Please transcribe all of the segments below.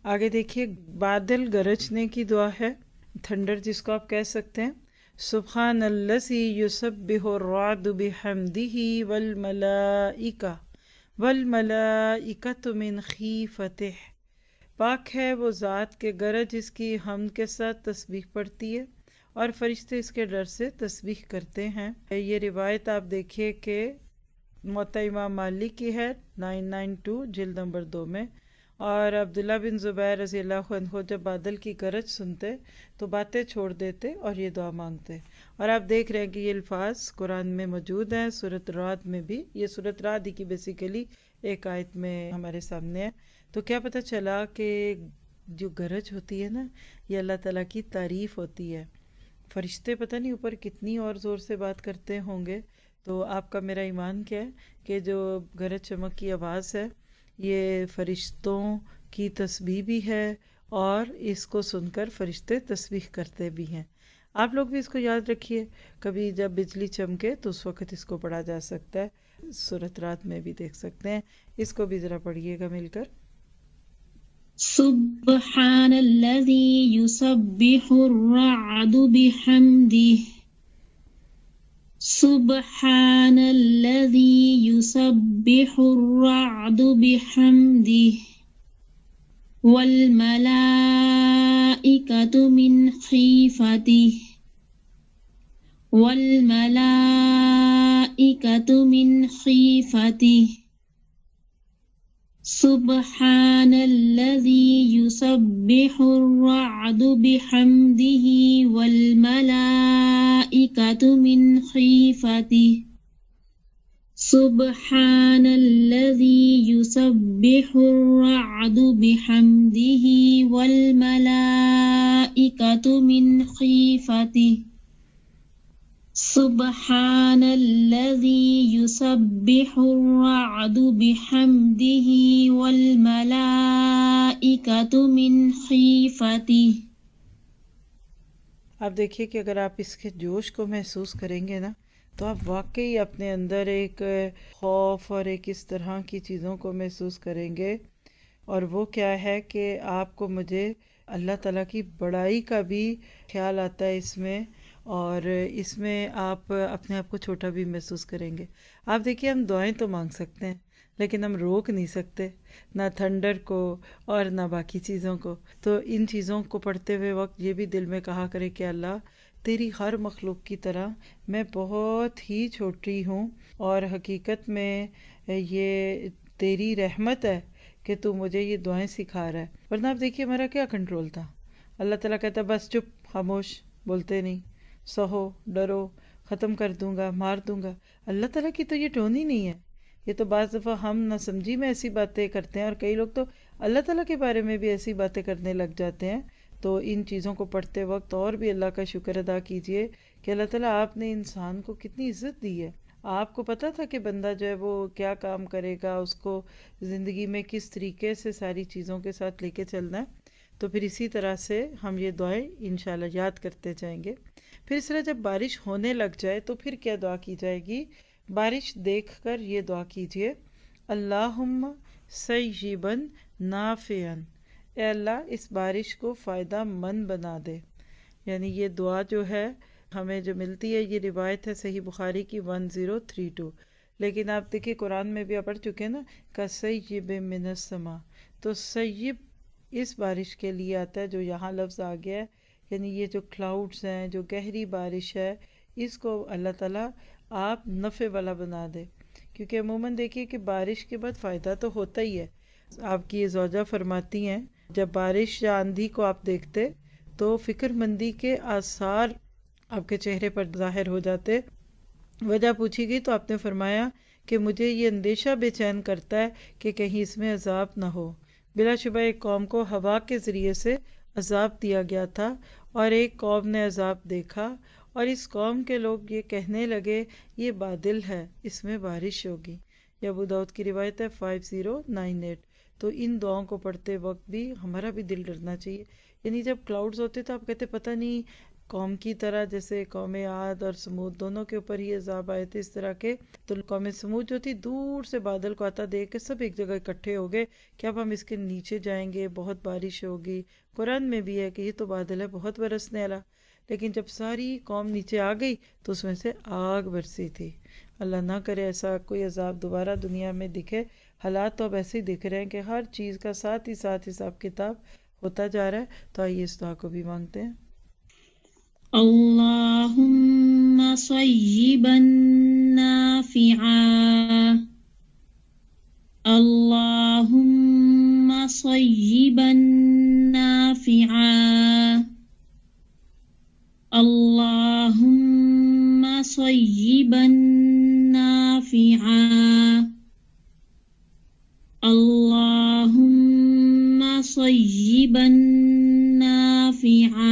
آگے دیکھیے بادل گرجنے کی دعا ہے، تھنڈر جس کو آپ کہہ سکتے ہیں. سبحان الذی یسبح الرعد بحمدہ والملائکہ والملائکۃ من خیفتہ. پاک ہے وہ ذات کے گرج جس کی حمد کے ساتھ تسبیح پڑھتی ہے اور فرشتے اس کے ڈر سے تسبیح کرتے ہیں. یہ روایت آپ دیکھیے کہ موطا امام مالک کی ہے 992 جلد نمبر 2 میں. اور عبداللہ بن زبیر رضی اللہ عنہ جب بادل کی گرج سنتے تو باتیں چھوڑ دیتے اور یہ دعا مانگتے. اور آپ دیکھ رہے ہیں کہ یہ الفاظ قرآن میں موجود ہیں، سورۃ رعد میں بھی. یہ سورۃ رعد ہی کی بیسیکلی ایک آیت میں ہمارے سامنے ہے. تو کیا پتہ چلا کہ جو گرج ہوتی ہے نا، یہ اللہ تعالیٰ کی تعریف ہوتی ہے. فرشتے پتہ نہیں اوپر کتنی اور زور سے بات کرتے ہوں گے. تو آپ کا میرا ایمان کیا ہے کہ جو گرج چمک کی آواز ہے یہ فرشتوں کی تسبیح بھی ہے اور اس کو سن کر فرشتے تسبیح کرتے بھی ہیں. آپ لوگ بھی اس کو یاد رکھیے، کبھی جب بجلی چمکے تو اس وقت اس کو پڑھا جا سکتا ہے. سورۃ رات میں بھی دیکھ سکتے ہیں. اس کو بھی ذرا پڑھیے گا مل کر. سبحان الذي يسبح الرعد بحمده سبحان الذي يسبح الرعد بحمده والملائكة من خيفته والملائكة من خيفته سبحان الذي يسبح الرعد بحمده والملائكة من خيفته سبحان الذي يسبح الرعد بحمده والملائكة من خيفته سبحان الذي يسبح الرعد بحمده والملائكة من خيفته. آپ دیکھیے کہ اگر آپ اس کے جوش کو محسوس کریں گے نا تو آپ واقعی اپنے اندر ایک خوف اور ایک اس طرح کی چیزوں کو محسوس کریں گے. اور وہ کیا ہے کہ آپ کو مجھے اللہ تعالیٰ کی بڑائی کا بھی خیال آتا ہے اس میں، اور اس میں آپ اپنے آپ کو چھوٹا بھی محسوس کریں گے. آپ دیکھیے ہم دعائیں تو مانگ سکتے ہیں لیکن ہم روک نہیں سکتے، نہ تھنڈر کو اور نہ باقی چیزوں کو. تو ان چیزوں کو پڑھتے ہوئے وقت یہ بھی دل میں کہا کرے کہ اللہ تیری ہر مخلوق کی طرح میں بہت ہی چھوٹی ہوں، اور حقیقت میں یہ تیری رحمت ہے کہ تو مجھے یہ دعائیں سکھا رہا ہے. ورنہ آپ دیکھیے ہمارا کیا کنٹرول تھا. اللہ تعالیٰ کہتا بس چپ خاموش، بولتے نہیں، سہو ڈرو، ختم کر دوں گا، مار دوں گا. اللہ تعالیٰ کی تو یہ ٹون ہی نہیں ہے. یہ تو بعض دفعہ ہم نہ سمجھی میں ایسی باتیں کرتے ہیں، اور کئی لوگ تو اللہ تعالیٰ کے بارے میں بھی ایسی باتیں کرنے لگ جاتے ہیں. تو ان چیزوں کو پڑھتے وقت اور بھی اللہ کا شکر ادا کیجئے کہ اللہ تعالیٰ آپ نے انسان کو کتنی عزت دی ہے. آپ کو پتا تھا کہ بندہ جو ہے وہ کیا کام کرے گا، اس کو زندگی میں کس طریقے سے ساری چیزوں کے ساتھ لے کے چلنا ہے. تو پھر اسی طرح سے ہم یہ دعائیں انشاءاللہ یاد کرتے جائیں گے. پھر اس طرح جب بارش ہونے لگ جائے تو پھر کیا دعا کی جائے گی؟ بارش دیکھ کر یہ دعا کیجئے، اللہم سیبا نافعا، اے اللہ اس بارش کو فائدہ مند بنا دے. یعنی یہ دعا جو ہے ہمیں جو ملتی ہے، یہ روایت ہے صحیح بخاری کی 1032. لیکن آپ دیکھیں قرآن میں بھی آپ پڑھ چکے ہیں نا، کَسَیِّبٍ مِّنَ السَّمَاءِ، تو سیب اس بارش کے لیے آتا ہے جو یہاں لفظ آ گیا ہے. یعنی یہ جو کلاؤڈز ہیں، جو گہری بارش ہے، اس کو اللہ تعالیٰ آپ نفع والا بنا دے. کیونکہ عموماً دیکھیے کہ بارش کے بعد فائدہ تو ہوتا ہی ہے. آپ کی یہ زوجہ فرماتی ہیں جب بارش یا آندھی کو آپ دیکھتے تو فکر مندی کے آثار آپ کے چہرے پر ظاہر ہو جاتے. وجہ پوچھی گئی تو آپ نے فرمایا کہ مجھے یہ اندیشہ بے چین کرتا ہے کہ کہیں اس میں عذاب نہ ہو. بلا شبہ ایک قوم کو ہوا کے ذریعے سے عذاب دیا گیا تھا، اور ایک قوم نے عذاب دیکھا، اور اس قوم کے لوگ یہ کہنے لگے یہ بادل ہے، اس میں بارش ہوگی. یہ ابو داؤد کی روایت ہے 5098. تو ان دعاؤں کو پڑھتے وقت بھی ہمارا بھی دل ڈرنا چاہیے. یعنی جب کلاؤڈز ہوتے تو آپ کہتے پتہ نہیں قوم کی طرح، جیسے قوم عاد اور سمود دونوں کے اوپر ہی عذاب آئے تھے اس طرح کے. تو قوم سمود جو تھی دور سے بادل کو آتا دیکھ کے سب ایک جگہ اکٹھے ہو گئے کہ اب ہم اس کے نیچے جائیں گے، بہت بارش ہوگی. قرآن میں بھی ہے کہ یہ تو بادل ہے بہت برسنے والا. لیکن جب ساری قوم نیچے آ گئی تو اس میں سے آگ برسی تھی. اللہ نہ کرے ایسا کوئی عذاب دوبارہ دنیا میں دکھے. حالات تو اب ایسے ہی دکھ رہے ہیں کہ ہر چیز کا ساتھ ہی ساتھ حساب کتاب ہوتا جا رہا ہے. تو آئیے اس دعا کو بھی مانگتے ہیں. اللہم صیبا نافعا، اللہم صیبا نافعا، اللہم صیبا نافعا، اللہم صیبا نافعا.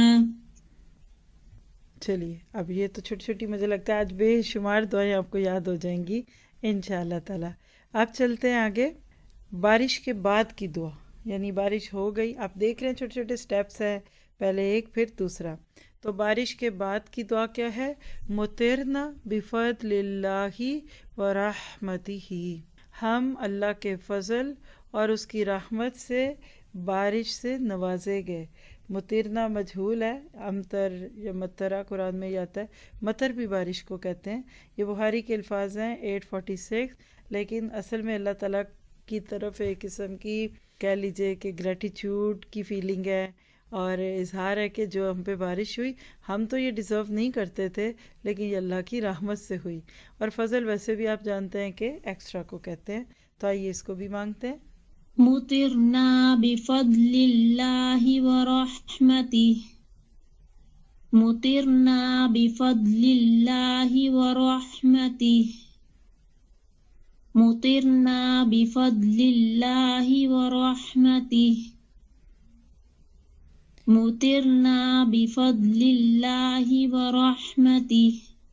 چلیے اب یہ تو چھوٹی چھوٹی مجھے لگتا ہے آج بے شمار دعائیں آپ کو یاد ہو جائیں گی انشاءاللہ تعالی. آپ چلتے ہیں آگے. بارش کے بعد کی دعا، یعنی بارش ہو گئی، آپ دیکھ رہے ہیں چھوٹے چھوٹے سٹیپس ہیں، پہلے ایک پھر دوسرا. تو بارش کے بعد کی دعا کیا ہے؟ مطرنا بفضل اللہ ورحمتہ، ہم اللہ کے فضل اور اس کی رحمت سے بارش سے نوازے گئے. مطرنا مجہول ہے، امطر یا مطرہ قرآن میں ہی آتا ہے. مطر بھی بارش کو کہتے ہیں. یہ بخاری کے الفاظ ہیں 846، لیکن اصل میں اللہ تعالیٰ کی طرف ایک قسم کی کہہ لیجئے کہ گریٹیچیوڈ کی فیلنگ ہے اور اظہار ہے کہ جو ہم پہ بارش ہوئی ہم تو یہ ڈیزرو نہیں کرتے تھے، لیکن یہ اللہ کی رحمت سے ہوئی. اور فضل ویسے بھی آپ جانتے ہیں کہ ایکسٹرا کو کہتے ہیں. تو آئیے اس کو بھی مانگتے ہیں. مطرنا بفضل اللہ ورحمتہ، مطرنا بفضل اللہ ورحمتہ، مطرنا بفضل اللہ ورحمتہ، مطرنا بفضل اللہ ورحمتہ،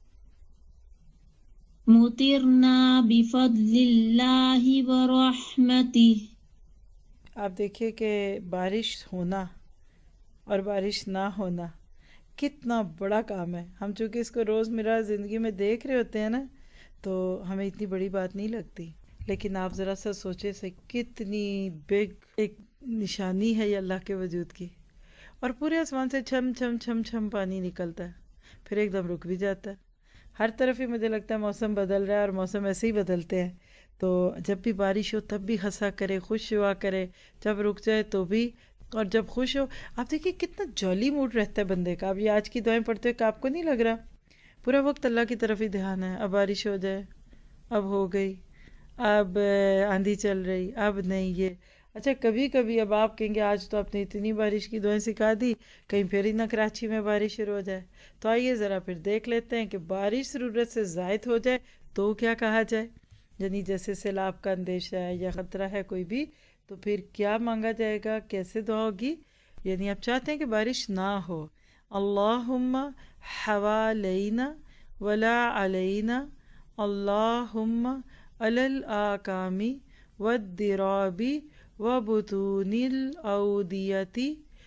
مطرنا بفضل اللہ ورحمتہ. آپ دیکھیے کہ بارش ہونا اور بارش نہ ہونا کتنا بڑا کام ہے. ہم چونکہ اس کو روزمرہ زندگی میں دیکھ رہے ہوتے ہیں نا تو ہمیں اتنی بڑی بات نہیں لگتی، لیکن آپ ذرا سا سوچے سے کتنی بگ ایک نشانی ہے یہ اللہ کے وجود کی. اور پورے آسمان سے چھم چھم چھم چھم پانی نکلتا ہے، پھر ایک دم رک بھی جاتا ہے. ہر طرف ہی مجھے لگتا ہے موسم بدل رہا ہے، اور موسم ایسے ہی بدلتے ہیں. تو جب بھی بارش ہو تب بھی ہنسا کرے، خوش ہوا کرے، جب رک جائے تو بھی، اور جب خوش ہو آپ دیکھیے کتنا جولی موڈ رہتا ہے بندے کا. اب یہ آج کی دعائیں پڑھتے ہوئے کہ آپ کو نہیں لگ رہا پورا وقت اللہ کی طرف ہی دھیان ہے؟ اب بارش ہو جائے، اب ہو گئی، اب آندھی چل رہی، اب نہیں یہ. اچھا کبھی کبھی اب آپ کہیں گے آج تو آپ نے اتنی بارش کی دعائیں سکھا دی، کہیں پھر ہی نہ کراچی میں بارش شروع ہو جائے. تو آئیے ذرا پھر دیکھ لیتے ہیں کہ بارش ضرورت سے زائد ہو جائے تو کیا کہا جائے. یعنی جیسے سیلاب کا اندیشہ ہے یا خطرہ ہے کوئی بھی، تو پھر کیا مانگا جائے گا، کیسے دعا ہوگی. یعنی آپ چاہتے ہیں کہ بارش نہ ہو. اللہم حوالینا ولا علینا، اللہم علی الاکامی والدرابی وبطون الاودیتی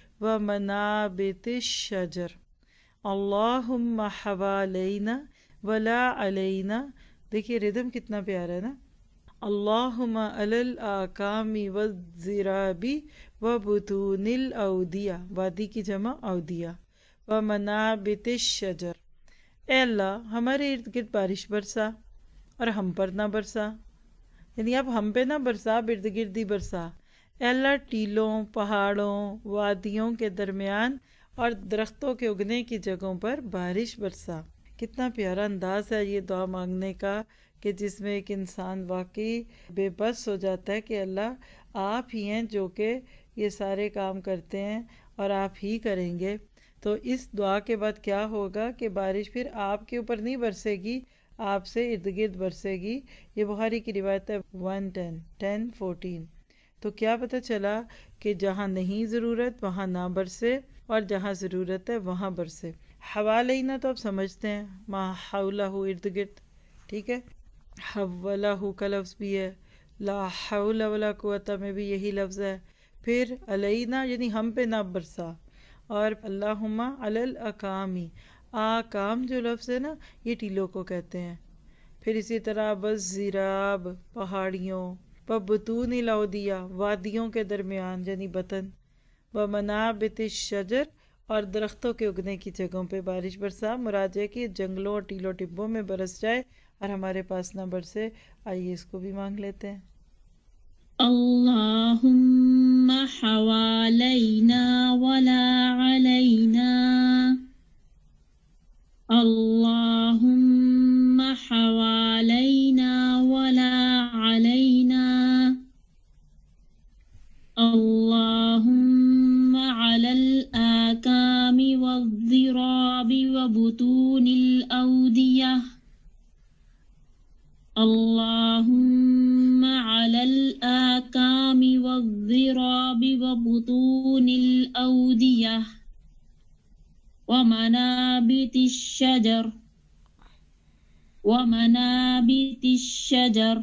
ومنابت الشجر. اللہم حوالینا ولا علینا، دیکھیے ردم کتنا پیارا ہے نا. اللہم علی الاکامی والزرابی وبطون الاودیہ، وادی کی جمع اودیہ، ومنابت الشجر. اے اللہ ہمارے ارد گرد بارش برسا اور ہم پر نہ برسا، یعنی اب ہم پہ نہ برسا، اب ارد گرد ہی برسا. اے اللہ ٹیلوں، پہاڑوں، وادیوں کے درمیان اور درختوں کے اگنے کی جگہوں پر بارش برسا. کتنا پیارا انداز ہے یہ دعا مانگنے کا کہ جس میں ایک انسان واقعی بے بس ہو جاتا ہے کہ اللہ آپ ہی ہیں جو کہ یہ سارے کام کرتے ہیں اور آپ ہی کریں گے. تو اس دعا کے بعد کیا ہوگا کہ بارش پھر آپ کے اوپر نہیں برسے گی، آپ سے ارد گرد برسے گی. یہ بخاری کی روایت ہے 110:10-14. تو کیا پتہ چلا کہ جہاں نہیں ضرورت وہاں نہ برسے، اور جہاں ضرورت ہے وہاں برسے. حوالینا تو آپ سمجھتے ہیں، ما حولہ ارد گرد، ٹھیک ہے. حولہ کا لفظ بھی ہے، لا حول ولا قوت میں بھی یہی لفظ ہے. پھر علینا یعنی ہم پہ نہ برسا، اور اللہم علی الاکامی، آکام جو لفظ ہے نا یہ ٹیلوں کو کہتے ہیں. پھر اسی طرح بزراب پہاڑیوں، ببطون الاودیہ وادیوں کے درمیان یعنی بطن، ومنابت الشجر اور درختوں کے اگنے کی جگہوں پہ بارش برسا. مراد ہے کہ جنگلوں اور ٹیلوں ٹبوں میں برس جائے اور ہمارے پاس نہ برسے. آئیے اس کو بھی مانگ لیتے ہیں. اللهم حوالينا ولا علينا، اللهم حوالينا ولا علينا، اللهم على الآكام والضراب وبطون الأودية، اللهم على الآكام والضراب وبطون الأودية ومنابت الشجر،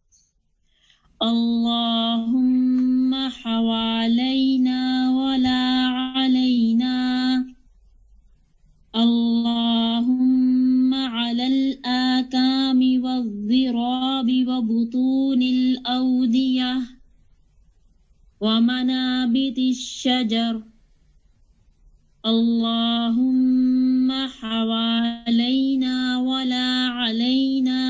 اللهم حوالينا ولا علينا، اللهم على الآكام والضراب وبطون الأودية ومنابت الشجر، اللهم حوالينا ولا علينا،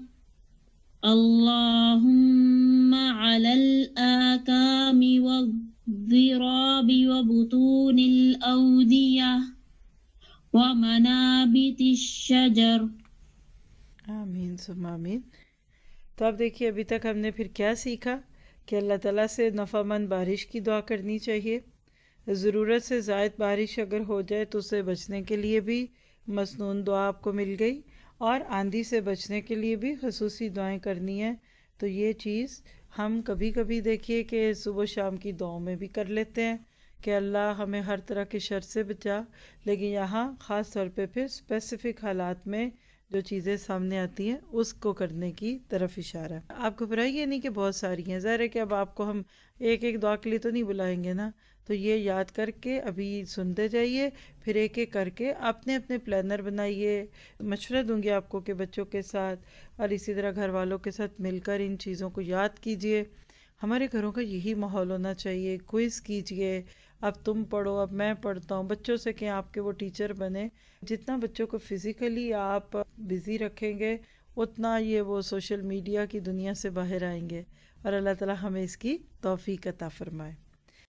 اللهم على الآكام والضراب وبطون الأودية ومنابت الشجر. آمین ثم آمین. تو اب دیکھیے ابھی تک ہم نے پھر کیا سیکھا کہ اللہ تعالیٰ سے نفع مند بارش کی دعا کرنی چاہیے. ضرورت سے زائد بارش اگر ہو جائے تو اسے بچنے کے لیے بھی مسنون دعا آپ کو مل گئی، اور آندھی سے بچنے کے لیے بھی خصوصی دعائیں کرنی ہیں. تو یہ چیز ہم کبھی کبھی دیکھیے کہ صبح شام کی دعاؤں میں بھی کر لیتے ہیں کہ اللہ ہمیں ہر طرح کے شر سے بچا، لیکن یہاں خاص طور پہ پھر اسپیسیفک حالات میں جو چیزیں سامنے آتی ہیں اس کو کرنے کی طرف اشارہ ہے. آپ گھبرائیے نہیں کہ بہت ساری ہیں، ظاہر ہے کہ اب آپ کو ہم ایک ایک دعا کے لیے تو نہیں بلائیں گے نا. تو یہ یاد کر کے ابھی سنتے جائیے، پھر ایک ایک کر کے اپنے اپنے پلانر بنائیے. مشورہ دوں گی آپ کو کہ بچوں کے ساتھ اور اسی طرح گھر والوں کے ساتھ مل کر ان چیزوں کو یاد کیجیے. ہمارے گھروں کا یہی ماحول ہونا چاہیے. کوئز کیجیے، اب تم پڑھو اب میں پڑھتا ہوں، بچوں سے کہ آپ کے وہ ٹیچر بنے. جتنا بچوں کو فزیکلی آپ بزی رکھیں گے اتنا یہ وہ سوشل میڈیا کی دنیا سے باہر آئیں گے، اور اللہ تعالی ہمیں اس کی توفیق عطا فرمائے.